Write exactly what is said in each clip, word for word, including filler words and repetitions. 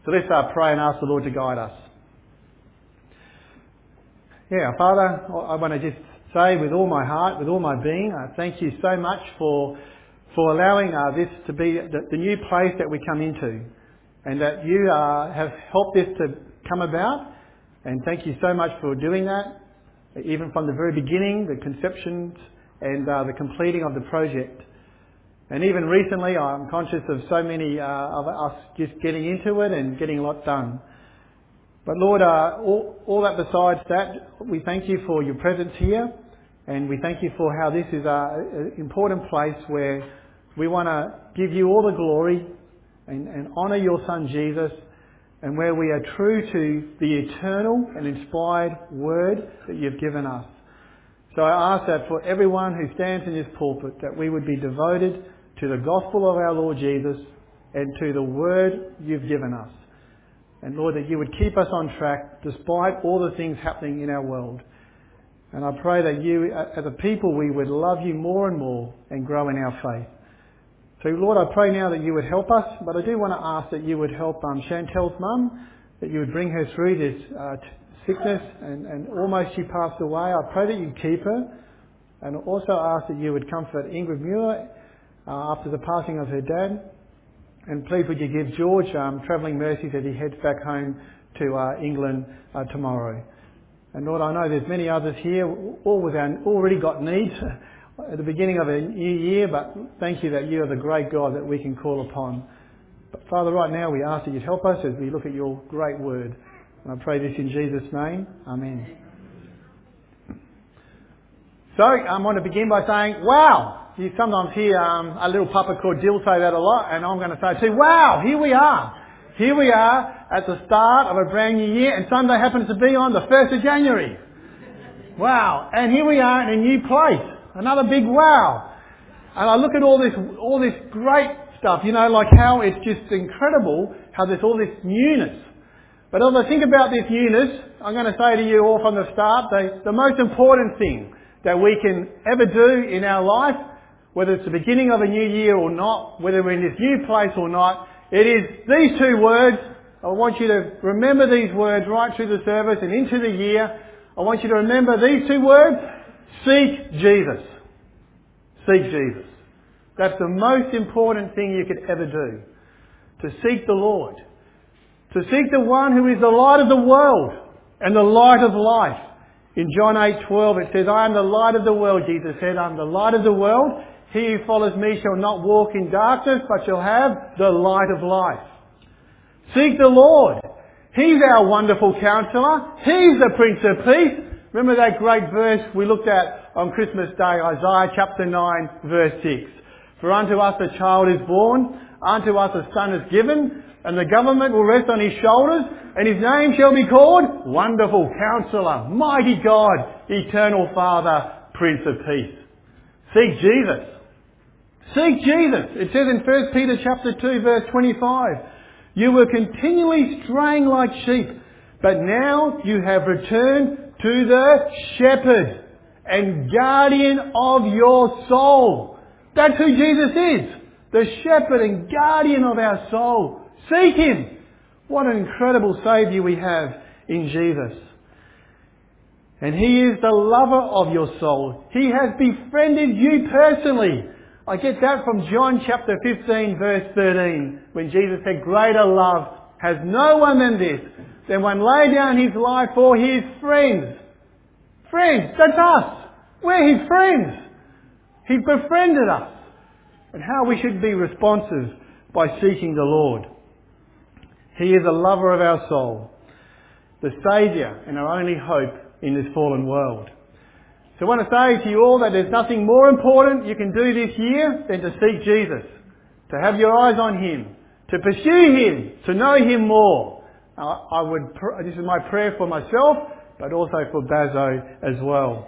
So let's uh, pray and ask the Lord to guide us. Yeah, Father, I want to just say with all my heart, with all my being, uh, thank you so much for for allowing uh, this to be the, the new place that we come into, and that you uh, have helped this to come about. And thank you so much for doing that, even from the very beginning, the conception and uh, the completing of the project. And even recently, I'm conscious of so many uh, of us just getting into it and getting a lot done. But Lord, uh, all, all that besides that, we thank you for your presence here, and we thank you for how this is an important place where we want to give you all the glory and, and honour your Son Jesus, and where we are true to the eternal and inspired word that you've given us. So I ask that for everyone who stands in this pulpit, that we would be devoted to the gospel of our Lord Jesus and to the word you've given us. And Lord, that you would keep us on track despite all the things happening in our world. And I pray that you, as a people, we would love you more and more and grow in our faith. So Lord, I pray now that you would help us, but I do want to ask that you would help um, Chantel's mum, that you would bring her through this uh, sickness, and, and almost she passed away. I pray that you keep her, and also ask that you would comfort Ingrid Muir uh, after the passing of her dad. And please would you give George um, travelling mercies as he heads back home to uh, England uh, tomorrow. And Lord, I know there's many others here, all with our, already got needs at the beginning of a new year, but thank you that you are the great God that we can call upon. But Father, right now we ask that you'd help us as we look at your great word. And I pray this in Jesus' name. Amen. So I want to begin by saying, wow! You sometimes hear um, a little puppet called Jill say that a lot, and I'm going to say too, wow, here we are. Here we are at the start of a brand new year, and Sunday happens to be on the first of January. Wow. And here we are in a new place. Another big wow. And I look at all this, all this great stuff, you know, like how it's just incredible how there's all this newness. But as I think about this newness, I'm going to say to you all from the start, the, the most important thing that we can ever do in our life, whether it's the beginning of a new year or not, whether we're in this new place or not, it is these two words. I want you to remember these words right through the service and into the year. I want you to remember these two words. Seek Jesus. Seek Jesus. That's the most important thing you could ever do. To seek the Lord. To seek the one who is the light of the world and the light of life. In John eight twelve it says, I am the light of the world. Jesus said, I am the light of the world. He who follows me shall not walk in darkness, but shall have the light of life. Seek the Lord. He's our wonderful counsellor. He's the Prince of Peace. Remember that great verse we looked at on Christmas Day, Isaiah chapter nine, verse six. For unto us a child is born, unto us a son is given, and the government will rest on his shoulders, and his name shall be called Wonderful Counsellor, Mighty God, Eternal Father, Prince of Peace. Seek Jesus. Seek Jesus. It says in First Peter chapter two, verse twenty-five, you were continually straying like sheep, but now you have returned to the shepherd and guardian of your soul. That's who Jesus is. The shepherd and guardian of our soul. Seek him. What an incredible Saviour we have in Jesus. And he is the lover of your soul. He has befriended you personally. I get that from John chapter fifteen, verse thirteen, when Jesus said, greater love has no one than this, than one lay down his life for his friends. Friends, that's us. We're his friends. He befriended us. And how we should be responsive by seeking the Lord. He is a lover of our soul, the Saviour and our only hope in this fallen world. So I want to say to you all that there's nothing more important you can do this year than to seek Jesus, to have your eyes on him, to pursue him, to know him more. I, I would. This is my prayer for myself, but also for Bazo as well.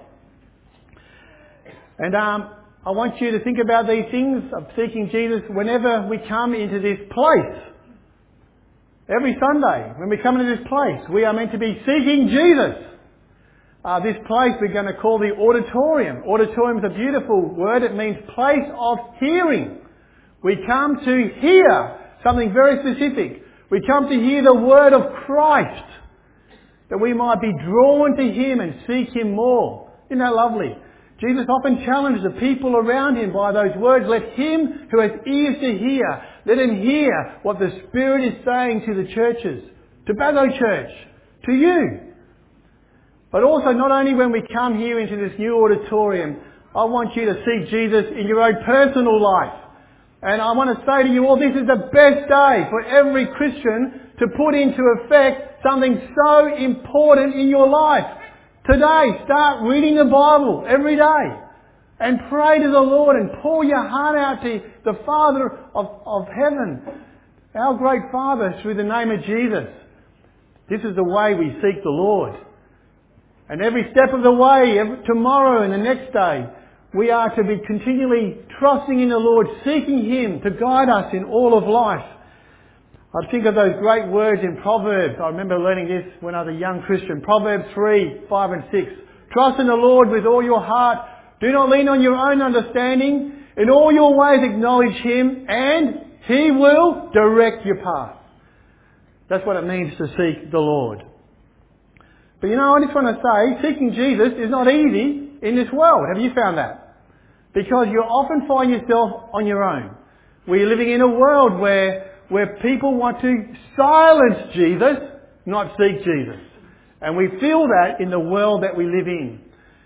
And um, I want you to think about these things of seeking Jesus whenever we come into this place. Every Sunday, when we come into this place, we are meant to be seeking Jesus. Uh, this place we're going to call the auditorium. Auditorium is a beautiful word. It means place of hearing. We come to hear something very specific. We come to hear the word of Christ, that we might be drawn to Him and seek Him more. Isn't that lovely? Jesus often challenged the people around Him by those words, let him who has ears to hear, let him hear what the Spirit is saying to the churches, to Bago Church, to you. But also not only when we come here into this new auditorium, I want you to seek Jesus in your own personal life. And I want to say to you all, this is the best day for every Christian to put into effect something so important in your life. Today, start reading the Bible every day and pray to the Lord and pour your heart out to the Father of, of heaven, our great Father, through the name of Jesus. This is the way we seek the Lord. And every step of the way, every, tomorrow and the next day, we are to be continually trusting in the Lord, seeking Him to guide us in all of life. I think of those great words in Proverbs. I remember learning this when I was a young Christian. Proverbs three, five and six. Trust in the Lord with all your heart. Do not lean on your own understanding. In all your ways acknowledge Him and He will direct your path. That's what it means to seek the Lord. But you know, I just want to say, seeking Jesus is not easy in this world. Have you found that? Because you often find yourself on your own. We're living in a world where where people want to silence Jesus, not seek Jesus. And we feel that in the world that we live in.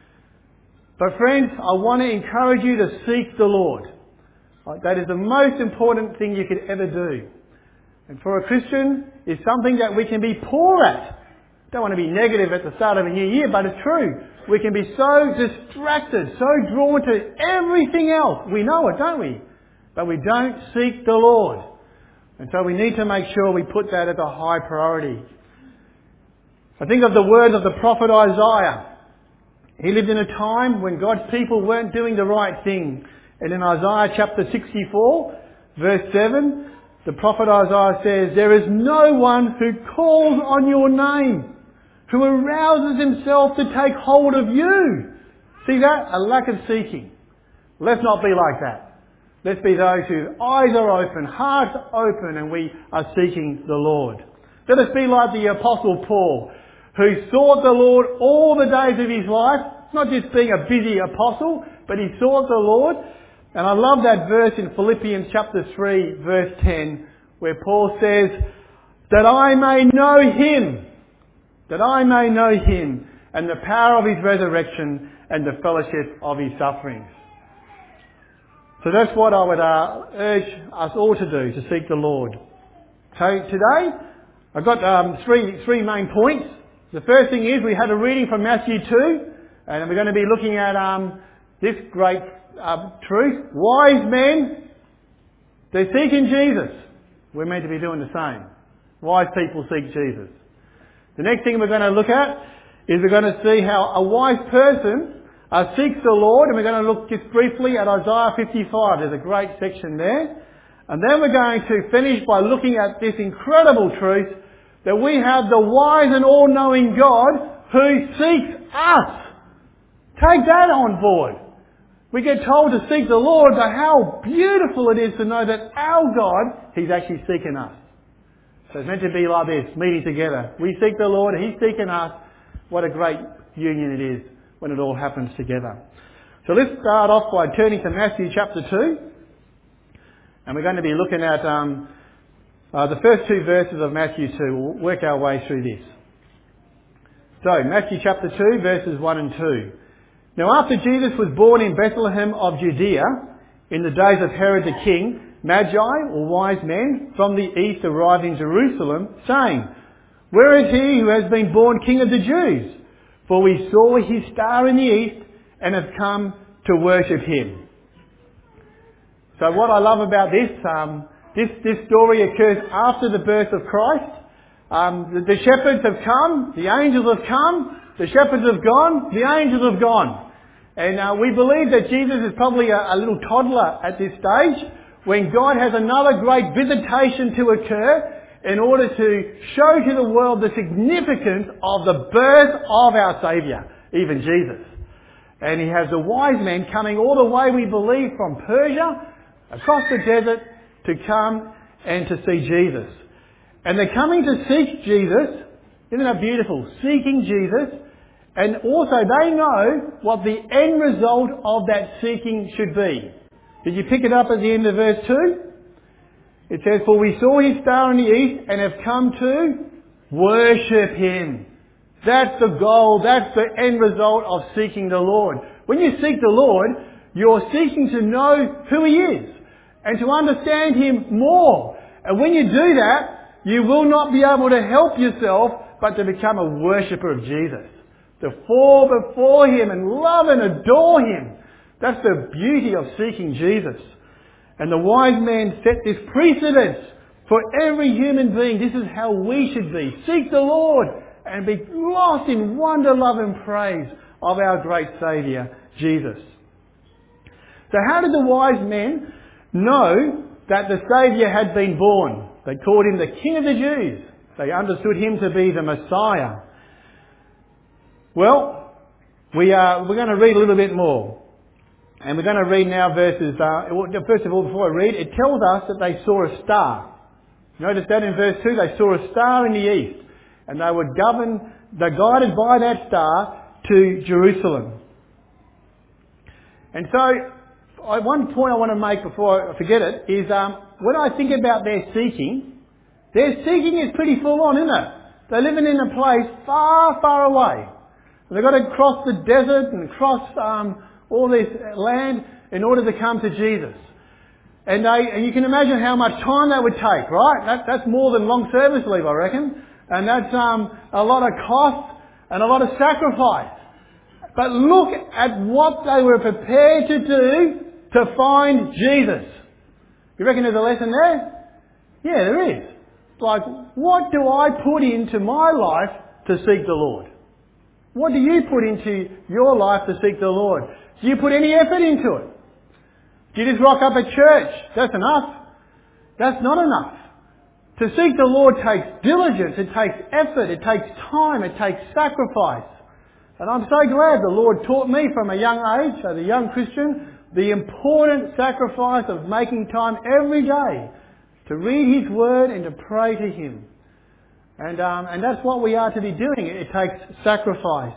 But friends, I want to encourage you to seek the Lord. That is the most important thing you could ever do. And for a Christian, it's something that we can be poor at. Don't want to be negative at the start of a new year, but it's true. We can be so distracted, so drawn to everything else. We know it, don't we? But we don't seek the Lord. And so we need to make sure we put that as a high priority. I think of the words of the prophet Isaiah. He lived in a time when God's people weren't doing the right thing. And in Isaiah chapter sixty-four, verse seven, the prophet Isaiah says, there is no one who calls on your name, who arouses himself to take hold of you. See that? A lack of seeking. Let's not be like that. Let's be those whose eyes are open, hearts open, and we are seeking the Lord. Let us be like the Apostle Paul, who sought the Lord all the days of his life, not just being a busy apostle, but he sought the Lord. And I love that verse in Philippians chapter three, verse ten, where Paul says, that I may know Him, that I may know Him, and the power of His resurrection, and the fellowship of His sufferings. So that's what I would uh, urge us all to do, to seek the Lord. So today, I've got um, three three main points. The first thing is we had a reading from Matthew two, and we're going to be looking at um, this great uh, truth. Wise men, they seek in Jesus. We're meant to be doing the same. Wise people seek Jesus. The next thing we're going to look at is we're going to see how a wise person uh, seeks the Lord, and we're going to look just briefly at Isaiah fifty-five. There's a great section there. And then we're going to finish by looking at this incredible truth that we have the wise and all-knowing God who seeks us. Take that on board. We get told to seek the Lord, but how beautiful it is to know that our God, He's actually seeking us. So it's meant to be like this, meeting together. We seek the Lord, He's seeking us. What a great union it is when it all happens together. So let's start off by turning to Matthew chapter two. And we're going to be looking at um, uh, the first two verses of Matthew two. We'll work our way through this. So, Matthew chapter two, verses one and two. Now after Jesus was born in Bethlehem of Judea, in the days of Herod the king, Magi, or wise men, from the east arrived in Jerusalem, saying, where is he who has been born King of the Jews? For we saw his star in the east and have come to worship him. So what I love about this, um, this, this story occurs after the birth of Christ. Um, the, the shepherds have come, the angels have come, the shepherds have gone, the angels have gone. And uh, we believe that Jesus is probably a, a little toddler at this stage when God has another great visitation to occur in order to show to the world the significance of the birth of our Saviour, even Jesus. And he has the wise men coming all the way, we believe, from Persia, across the desert, to come and to see Jesus. And they're coming to seek Jesus. Isn't that beautiful? Seeking Jesus. And also they know what the end result of that seeking should be. Did you pick it up at the end of verse two? It says, "For we saw his star in the east and have come to worship him." That's the goal. That's the end result of seeking the Lord. When you seek the Lord, you're seeking to know who he is and to understand him more. And when you do that, you will not be able to help yourself but to become a worshipper of Jesus. To fall before him and love and adore him. That's the beauty of seeking Jesus. And the wise man set this precedence for every human being. This is how we should be. Seek the Lord and be lost in wonder, love and praise of our great Saviour, Jesus. So how did the wise men know that the Saviour had been born? They called him the King of the Jews. They understood him to be the Messiah. Well, we are, we're going to read a little bit more. And we're going to read now verses, uh, first of all, before I read, it tells us that they saw a star. Notice that in verse two, they saw a star in the east. And they were governed, they're guided by that star to Jerusalem. And so, I, one point I want to make before I forget it is, um, when I think about their seeking, their seeking is pretty full on, isn't it? They're living in a place far, far away. They've got to cross the desert and cross um, all this land in order to come to Jesus. And, they, and you can imagine how much time that would take, right? That, that's more than long service leave, I reckon. And that's um, a lot of cost and a lot of sacrifice. But look at what they were prepared to do to find Jesus. You reckon there's a lesson there? Yeah, there is. Like, what do I put into my life to seek the Lord? What do you put into your life to seek the Lord? Do you put any effort into it? Do you just rock up at church? That's enough. That's not enough. To seek the Lord takes diligence, it takes effort, it takes time, it takes sacrifice. And I'm so glad the Lord taught me from a young age, as a young Christian, the important sacrifice of making time every day to read his word and to pray to him. And, um, and that's what we are to be doing. It takes sacrifice.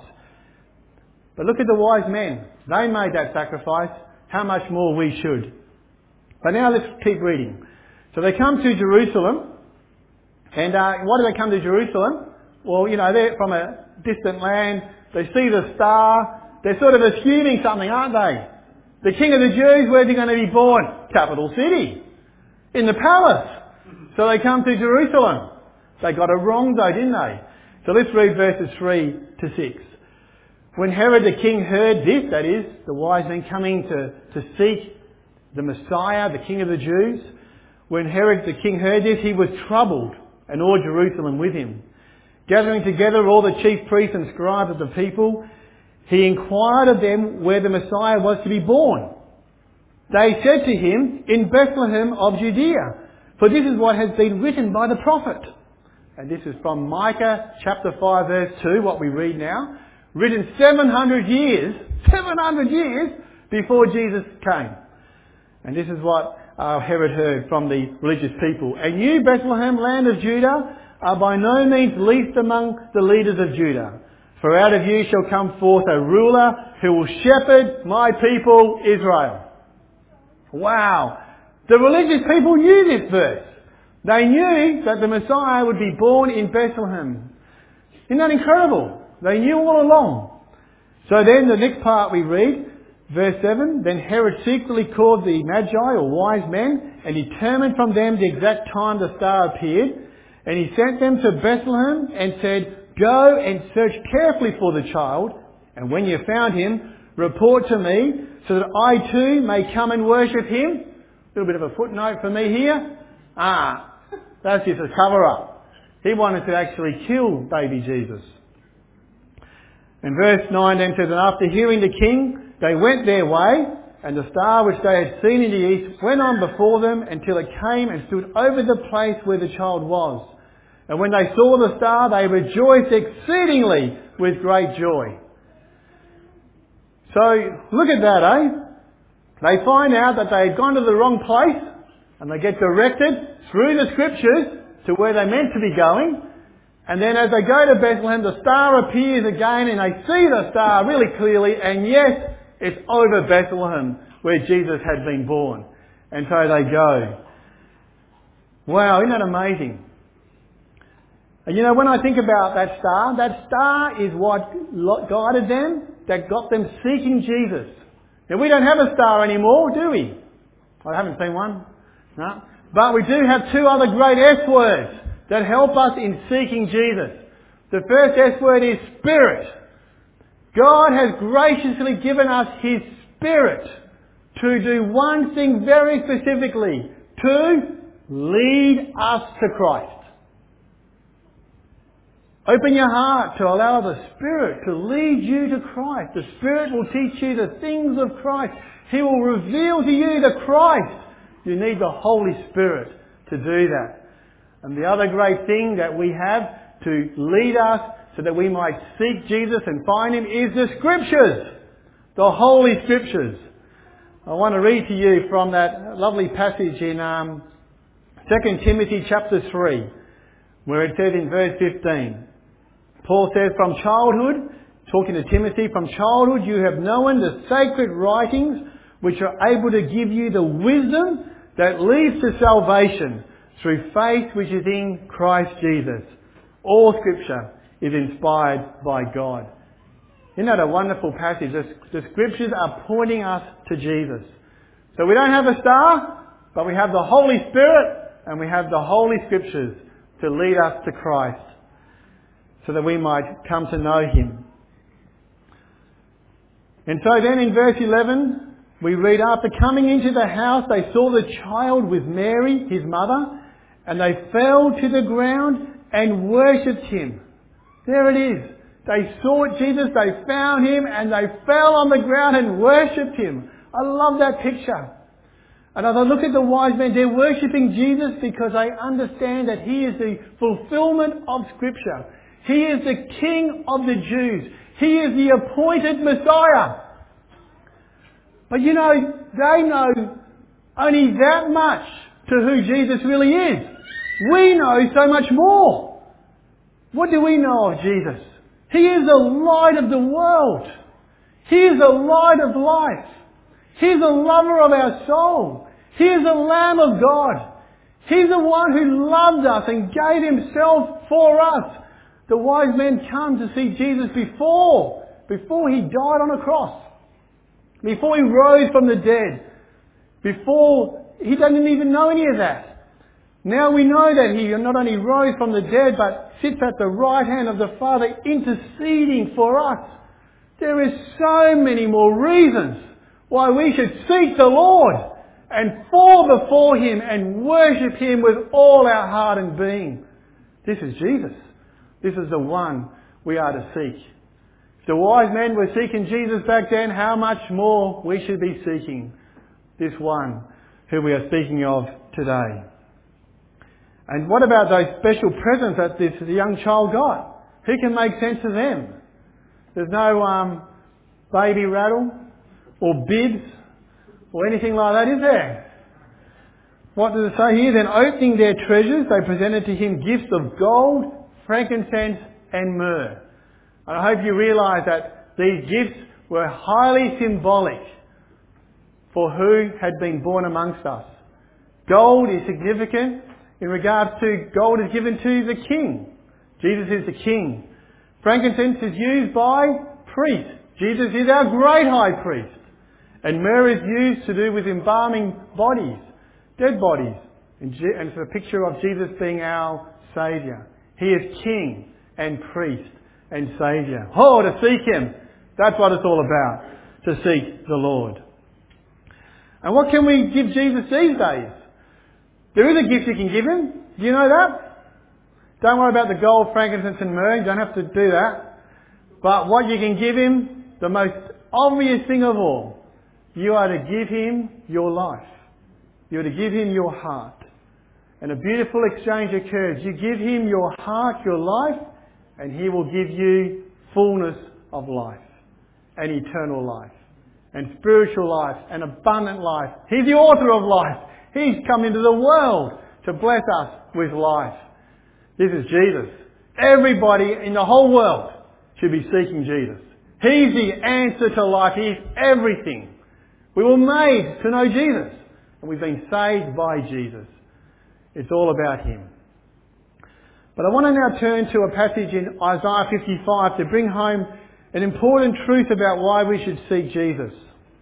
But look at the wise men. They made that sacrifice. How much more we should. But now let's keep reading. So they come to Jerusalem. And uh, why do they come to Jerusalem? Well, you know, they're from a distant land. They see the star. They're sort of assuming something, aren't they? The King of the Jews, where's he going to be born? Capital city. In the palace. So they come to Jerusalem. They got it wrong though, didn't they? So let's read verses three to six. When Herod the king heard this, that is, the wise men coming to, to seek the Messiah, the King of the Jews, when Herod the king heard this, he was troubled, and all Jerusalem with him. Gathering together all the chief priests and scribes of the people, he inquired of them where the Messiah was to be born. They said to him, in Bethlehem of Judea, for this is what has been written by the prophet. And this is from Micah chapter five verse two, what we read now. Written seven hundred years, seven hundred years before Jesus came. And this is what uh, Herod heard from the religious people. And you, Bethlehem, land of Judah, are by no means least among the leaders of Judah. For out of you shall come forth a ruler who will shepherd my people Israel. Wow. The religious people knew this verse. They knew that the Messiah would be born in Bethlehem. Isn't that incredible? They knew all along. So then the next part we read, verse seven, then Herod secretly called the Magi or wise men and determined from them the exact time the star appeared. And he sent them to Bethlehem and said, go and search carefully for the child. And when you have found him, report to me so that I too may come and worship him. A little bit of a footnote for me here. Ah, that's just a cover-up. He wanted to actually kill baby Jesus. And verse nine then says, and after hearing the king, they went their way, and the star which they had seen in the east went on before them until it came and stood over the place where the child was. And when they saw the star, they rejoiced exceedingly with great joy. So, look at that, eh? They find out that they had gone to the wrong place, and they get directed through the scriptures to where they're meant to be going. And then as they go to Bethlehem, the star appears again and they see the star really clearly, and yes, it's over Bethlehem where Jesus had been born. And so they go. Wow, isn't that amazing? And you know, when I think about that star, that star is what guided them, that got them seeking Jesus. Now, we don't have a star anymore, do we? I haven't seen one. No. But we do have two other great S words that help us in seeking Jesus. The first S word is Spirit. God has graciously given us His Spirit to do one thing very specifically, to lead us to Christ. Open your heart to allow the Spirit to lead you to Christ. The Spirit will teach you the things of Christ. He will reveal to you the Christ. You need the Holy Spirit to do that. And the other great thing that we have to lead us so that we might seek Jesus and find Him is the Scriptures. The Holy Scriptures. I want to read to you from that lovely passage in um, Second Timothy chapter three, where it says in verse fifteen, Paul says, from childhood, talking to Timothy, from childhood you have known the sacred writings which are able to give you the wisdom that leads to salvation through faith which is in Christ Jesus. All Scripture is inspired by God. Isn't that a wonderful passage? The, the Scriptures are pointing us to Jesus. So we don't have a star, but we have the Holy Spirit and we have the Holy Scriptures to lead us to Christ so that we might come to know Him. And so then in verse eleven, we read, after coming into the house, they saw the child with Mary, his mother, and they fell to the ground and worshipped Him. There it is. They sought Jesus, they found Him, and they fell on the ground and worshipped Him. I love that picture. And as I look at the wise men, they're worshipping Jesus because they understand that He is the fulfillment of Scripture. He is the King of the Jews. He is the appointed Messiah. But you know, they know only that much to who Jesus really is. We know so much more. What do we know of Jesus? He is the light of the world. He is the light of life. He is the lover of our soul. He is the Lamb of God. He's the one who loved us and gave Himself for us. The wise men come to see Jesus before, before He died on a cross. Before He rose from the dead. Before, He doesn't even know any of that. Now we know that He not only rose from the dead, but sits at the right hand of the Father interceding for us. There is so many more reasons why we should seek the Lord and fall before Him and worship Him with all our heart and being. This is Jesus. This is the one we are to seek. If the wise men were seeking Jesus back then, how much more we should be seeking this one who we are speaking of today. And what about those special presents that this young child got? Who can make sense of them? There's no um, baby rattle or bibs or anything like that, is there? What does it say here? Then opening their treasures, they presented to Him gifts of gold, frankincense and myrrh. And I hope you realise that these gifts were highly symbolic for who had been born amongst us. Gold is significant in regards to gold is given to the king. Jesus is the king. Frankincense is used by priests. Jesus is our great high priest. And myrrh is used to do with embalming bodies, dead bodies. And it's a picture of Jesus being our Saviour. He is king and priest and Saviour. Oh, to seek Him. That's what it's all about. To seek the Lord. And what can we give Jesus these days? There is a gift you can give Him. Do you know that? Don't worry about the gold, frankincense and myrrh. You don't have to do that. But what you can give Him, the most obvious thing of all, you are to give Him your life. You are to give Him your heart. And a beautiful exchange occurs. You give Him your heart, your life, and He will give you fullness of life and eternal life and spiritual life and abundant life. He's the author of life. He's come into the world to bless us with life This is Jesus. Everybody in the whole world should be seeking Jesus. He's the answer to life. He's everything. We were made to know Jesus. And we've been saved by Jesus. It's all about Him. But I want to now turn to a passage in Isaiah fifty-five to bring home an important truth about why we should seek Jesus.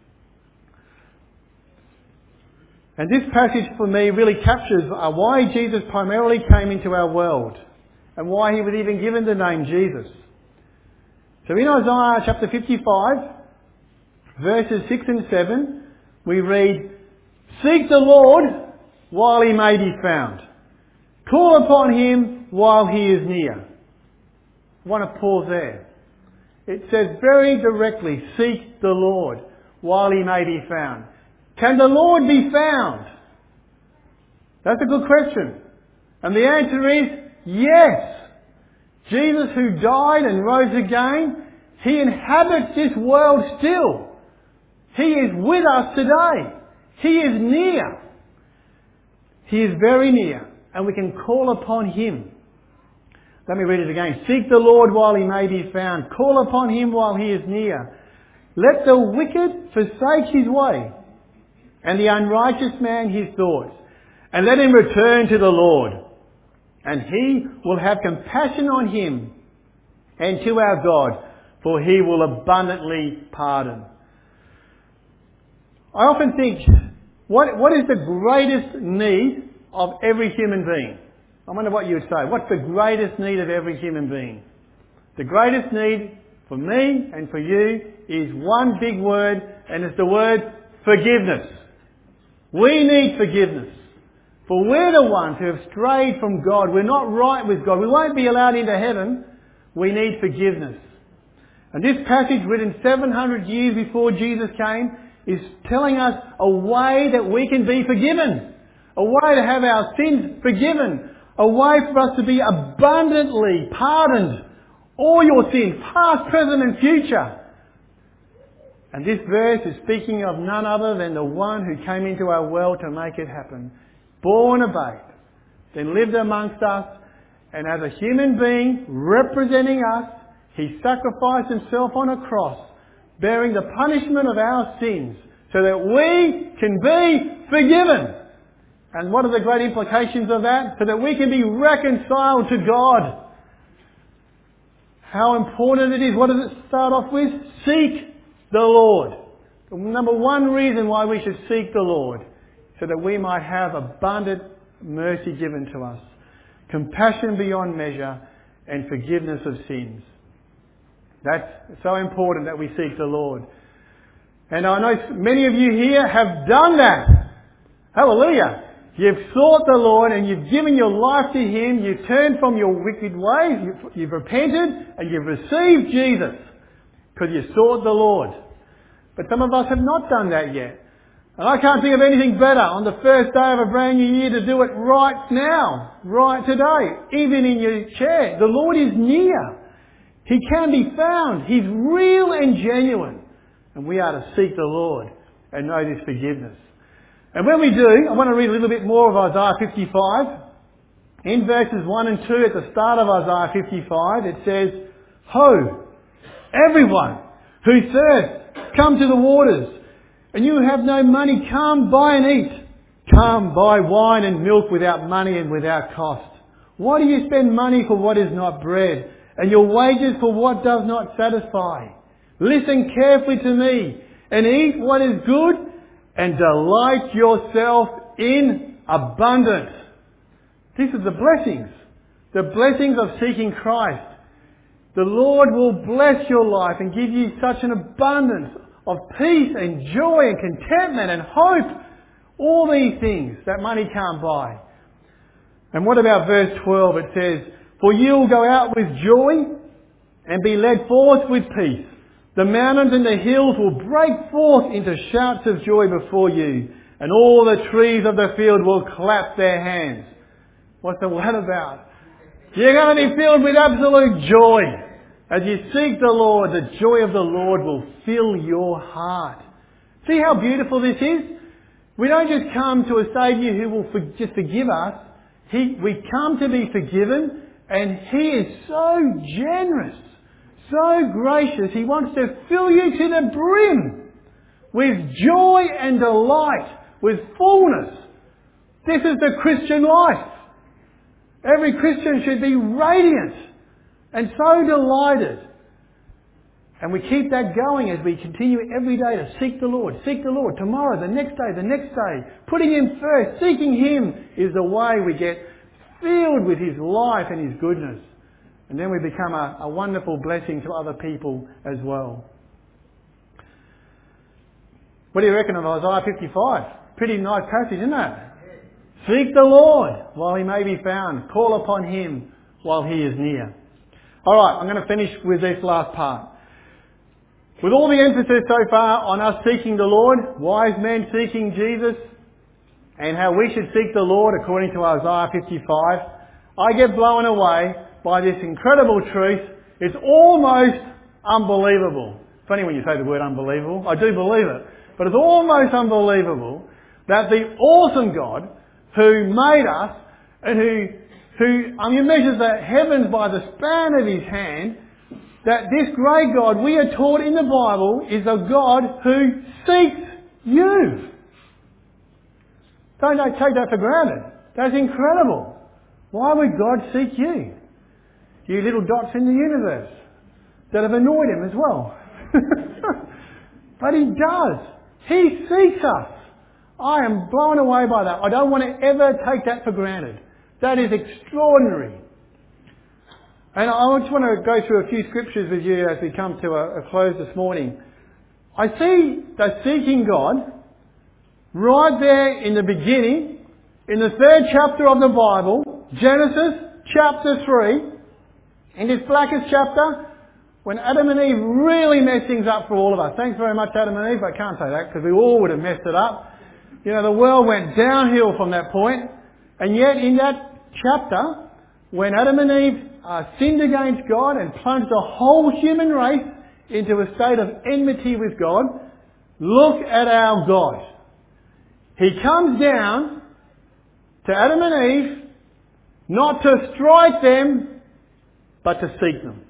And this passage for me really captures uh, why Jesus primarily came into our world and why He was even given the name Jesus. So in Isaiah chapter fifty-five, verses six and seven, we read, "Seek the Lord while He may be found. Call upon Him while He is near." I want to pause there. It says very directly, seek the Lord while He may be found. Can the Lord be found? That's a good question. And the answer is yes. Jesus, who died and rose again, He inhabits this world still. He is with us today. He is near. He is very near, and we can call upon Him. Let me read it again. Seek the Lord while He may be found. Call upon Him while He is near. Let the wicked forsake his way, and the unrighteous man his thoughts, and let him return to the Lord, and He will have compassion on him and to our God, for He will abundantly pardon. I often think, what, what is the greatest need of every human being? I wonder what you would say. What's the greatest need of every human being? The greatest need for me and for you is one big word, and it's the word forgiveness. We need forgiveness. For we're the ones who have strayed from God. We're not right with God. We won't be allowed into heaven. We need forgiveness. And this passage, written seven hundred years before Jesus came, is telling us a way that we can be forgiven. A way to have our sins forgiven. A way for us to be abundantly pardoned. All your sins, past, present and future. And this verse is speaking of none other than the one who came into our world to make it happen. Born a babe, then lived amongst us, and as a human being representing us, He sacrificed Himself on a cross, bearing the punishment of our sins, so that we can be forgiven. And what are the great implications of that? So that we can be reconciled to God. How important it is. What does it start off with? Seek the Lord. The number one reason why we should seek the Lord, so that we might have abundant mercy given to us, compassion beyond measure, and forgiveness of sins. That's so important that we seek the Lord. And I know many of you here have done that. Hallelujah. You've sought the Lord and you've given your life to Him. You've turned from your wicked ways. You've, you've repented and you've received Jesus because you sought the Lord. But some of us have not done that yet. And I can't think of anything better on the first day of a brand new year to do it right now, right today, even in your chair. The Lord is near. He can be found. He's real and genuine. And we are to seek the Lord and know this forgiveness. And when we do, I want to read a little bit more of Isaiah fifty-five. In verses one and two at the start of Isaiah fifty-five, it says, "Ho, everyone who thirsts, come to the waters. And you who have no money, come buy and eat. Come buy wine and milk without money and without cost. Why do you spend money for what is not bread, and your wages for what does not satisfy? Listen carefully to me, and eat what is good, and delight yourself in abundance." These are the blessings. The blessings of seeking Christ. The Lord will bless your life and give you such an abundance of peace and joy and contentment and hope. All these things that money can't buy. And what about verse twelve? It says, "For you will go out with joy and be led forth with peace. The mountains and the hills will break forth into shouts of joy before you, and all the trees of the field will clap their hands." What's all that about? You're going to be filled with absolute joy. As you seek the Lord, the joy of the Lord will fill your heart. See how beautiful this is? We don't just come to a Saviour who will for, just forgive us. He, we come to be forgiven And He is so generous, so gracious. He wants to fill you to the brim with joy and delight, with fullness. This is the Christian life. Every Christian should be radiant and so delighted. And we keep that going as we continue every day to seek the Lord. Seek the Lord tomorrow, the next day, the next day. Putting Him first, seeking Him is the way we get filled with His life and His goodness. And then we become a, a wonderful blessing to other people as well. What do you reckon of Isaiah fifty-five? Pretty nice passage, isn't it? Seek the Lord while He may be found. Call upon Him while He is near. Alright, I'm going to finish with this last part. With all the emphasis so far on us seeking the Lord, wise men seeking Jesus, and how we should seek the Lord according to Isaiah fifty-five, I get blown away by this incredible truth. It's almost unbelievable. Funny when you say the word unbelievable. I do believe it. But it's almost unbelievable that the awesome God who made us and who, who I mean, measures the heavens by the span of His hand, that this great God we are taught in the Bible is a God who seeks you. Don't take that for granted. That's incredible. Why would God seek you? You little dots in the universe that have annoyed Him as well. But He does. He seeks us. I am blown away by that. I don't want to ever take that for granted. That is extraordinary. And I just want to go through a few scriptures with you as we come to a, a close this morning. I see that seeking God right there in the beginning, in the third chapter of the Bible, Genesis chapter three, in this blackest chapter, when Adam and Eve really messed things up for all of us. Thanks very much, Adam and Eve. I can't say that because we all would have messed it up. You know, the world went downhill from that point. And yet in that chapter, when Adam and Eve uh, sinned against God and plunged the whole human race into a state of enmity with God, look at our God. He comes down to Adam and Eve not to strike them, but to seek them.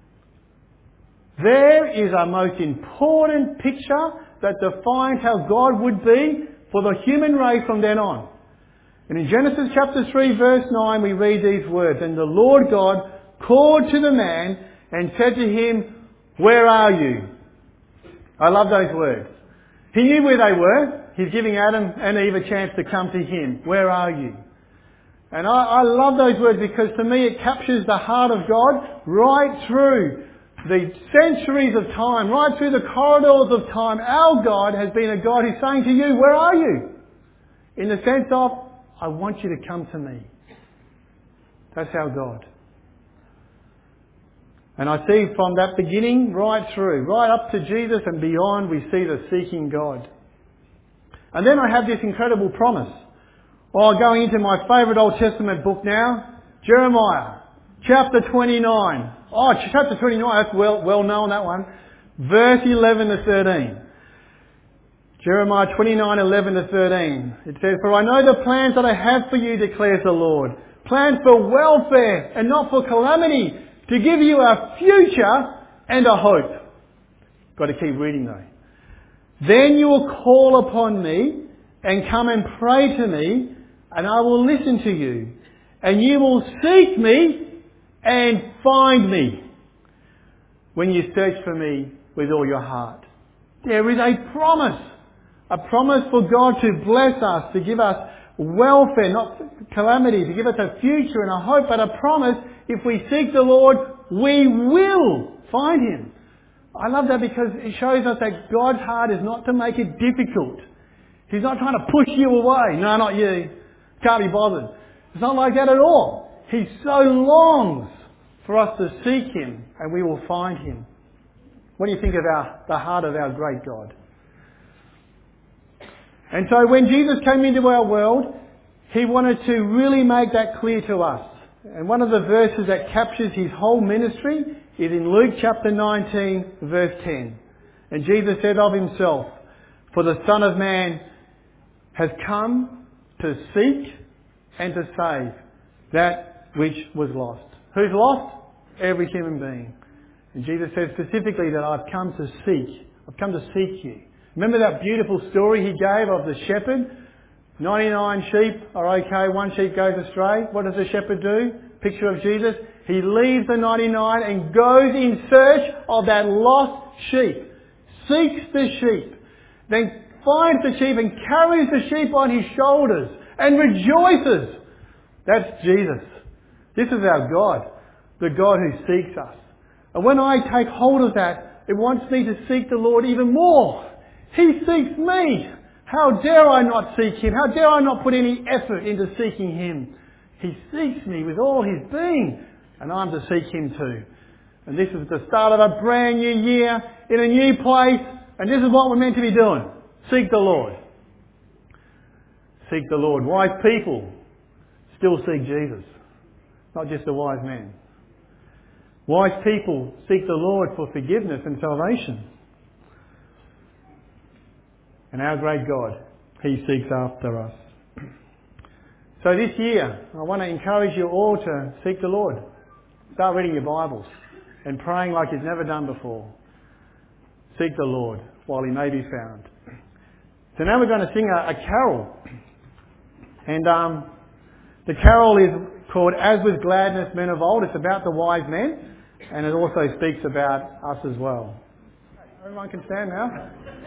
There is a most important picture that defines how God would be for the human race from then on. And in Genesis chapter three verse nine we read these words, "And the Lord God called to the man and said to him, Where are you?" I love those words. He knew where they were. He's giving Adam and Eve a chance to come to Him. Where are you? And I, I love those words because to me it captures the heart of God right through the centuries of time, right through the corridors of time. Our God has been a God who's saying to you, where are you? In the sense of, I want you to come to me. That's our God. And I see from that beginning right through, right up to Jesus and beyond, we see the seeking God. And then I have this incredible promise. Oh, going into my favourite Old Testament book now, Jeremiah, chapter twenty-nine. Oh, chapter twenty-nine, that's well, well known, that one. Verse eleven to thirteen. Jeremiah twenty-nine, eleven to thirteen. It says, "For I know the plans that I have for you, declares the Lord. Plans for welfare and not for calamity, to give you a future and a hope." Got to keep reading though. "Then you will call upon me and come and pray to me, and I will listen to you. And you will seek me and find me when you search for me with all your heart." There is a promise. A promise for God to bless us, to give us welfare, not calamity, to give us a future and a hope, but a promise, if we seek the Lord, we will find Him. I love that because it shows us that God's heart is not to make it difficult. He's not trying to push you away. No, not you. Can't be bothered. It's not like that at all. He so longs for us to seek Him and we will find Him. What do you think of our, the heart of our great God? And so when Jesus came into our world, He wanted to really make that clear to us. And one of the verses that captures His whole ministry is in Luke chapter nineteen, verse ten. And Jesus said of Himself, "For the Son of Man has come to seek and to save that which was lost." Who's lost? Every human being. And Jesus says specifically that I've come to seek. I've come to seek you. Remember that beautiful story he gave of the shepherd? ninety-nine sheep are okay, one sheep goes astray. What does the shepherd do? Picture of Jesus. He leaves the ninety-nine and goes in search of that lost sheep. Seeks the sheep. Then finds the sheep and carries the sheep on his shoulders and rejoices. That's Jesus. This is our God. The God who seeks us. And when I take hold of that, it wants me to seek the Lord even more. He seeks me. How dare I not seek Him? How dare I not put any effort into seeking Him? He seeks me with all His being, and I'm to seek Him too. And this is the start of a brand new year in a new place, and this is what we're meant to be doing. Seek the Lord. Seek the Lord. Wise people still seek Jesus, not just the wise men. Wise people seek the Lord for forgiveness and salvation. And our great God, He seeks after us. So this year, I want to encourage you all to seek the Lord. Start reading your Bibles and praying like you've never done before. Seek the Lord while He may be found. So now we're going to sing a, a carol. And um, the carol is called As With Gladness Men of Old. It's about the wise men. And it also speaks about us as well. Everyone can stand now.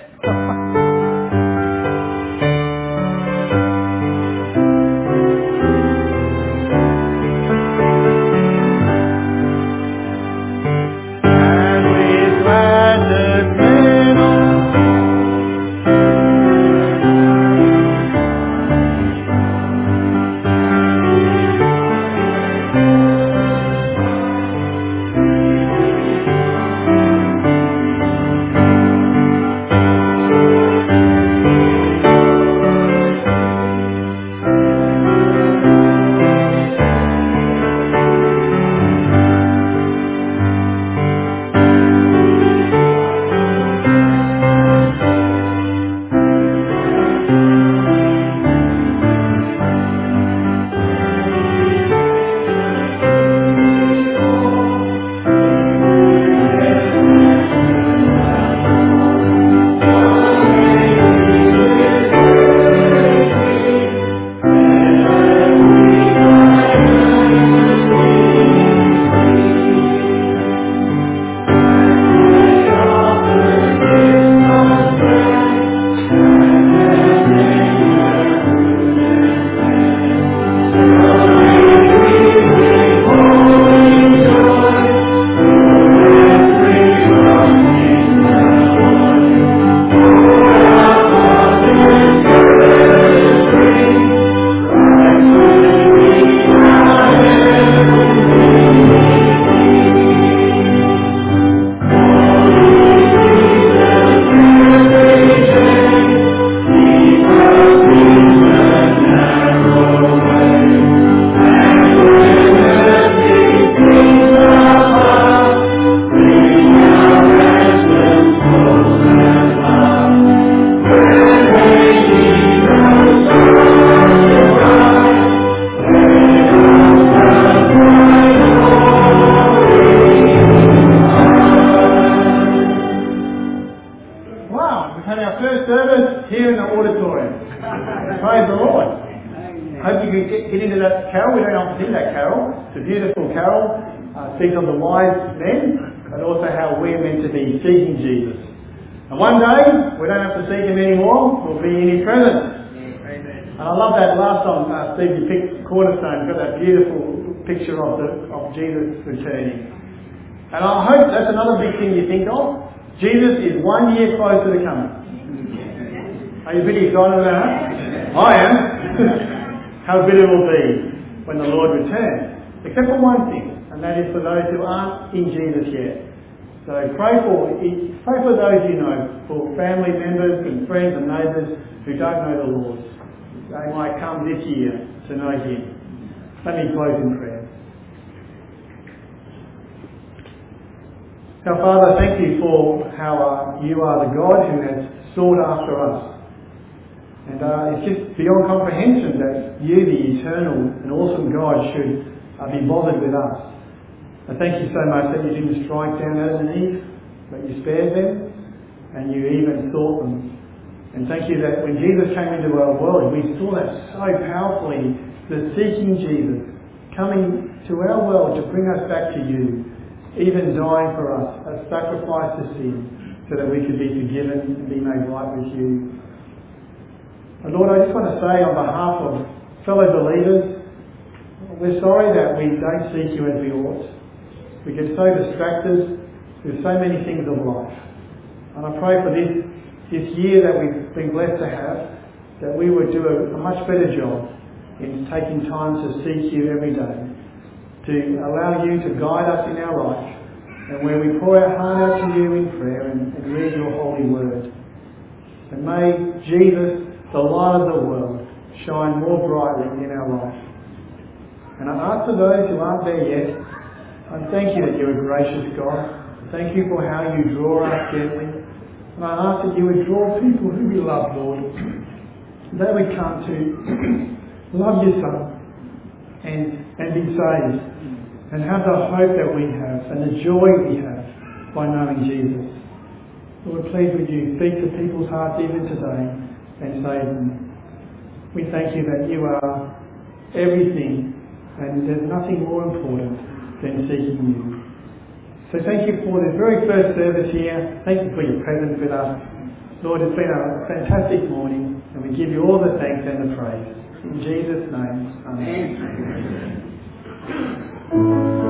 Picture of the of Jesus returning. And I hope that's another big thing you think of. Jesus is one year closer to coming. Are you pretty excited about that? I am. How good it will be when the Lord returns. Except for one thing, and that is for those who aren't in Jesus yet. So pray for pray for those you know, for family members and friends and neighbours who don't know the Lord. They might come this year to know Him. Let me close in prayer. Now, Father, thank you for how uh, you are the God who has sought after us. And uh, it's just beyond comprehension that you, the eternal and awesome God, should uh, be bothered with us. I thank you so much that you didn't strike down Adam and Eve, but you spared them and you even sought them. And thank you that when Jesus came into our world, we saw that so powerfully, the seeking Jesus, coming to our world to bring us back to you, even dying for us, a sacrifice to sin, so that we could be forgiven and be made right with you. And Lord, I just want to say on behalf of fellow believers, we're sorry that we don't seek you as we ought. We get so distracted with so many things of life. And I pray for this, this year that we've been blessed to have, that we would do a, a much better job in taking time to seek you every day, to allow you to guide us in our life, and where we pour our heart out to you in prayer and, and read your holy word. And may Jesus, the light of the world, shine more brightly in our life. And I ask for those who aren't there yet, I thank you that you're a gracious God. Thank you for how you draw us gently. And I ask that you would draw people who we love, Lord. They would come to love your Son and, and be saved and have the hope that we have and the joy we have by knowing Jesus. Lord, please would you speak to people's hearts even today and save them. We thank you that you are everything and there's nothing more important than seeking you. So thank you for this very first service here. Thank you for your presence with us. Lord, it's been a fantastic morning and we give you all the thanks and the praise. In Jesus' name, amen. Amen.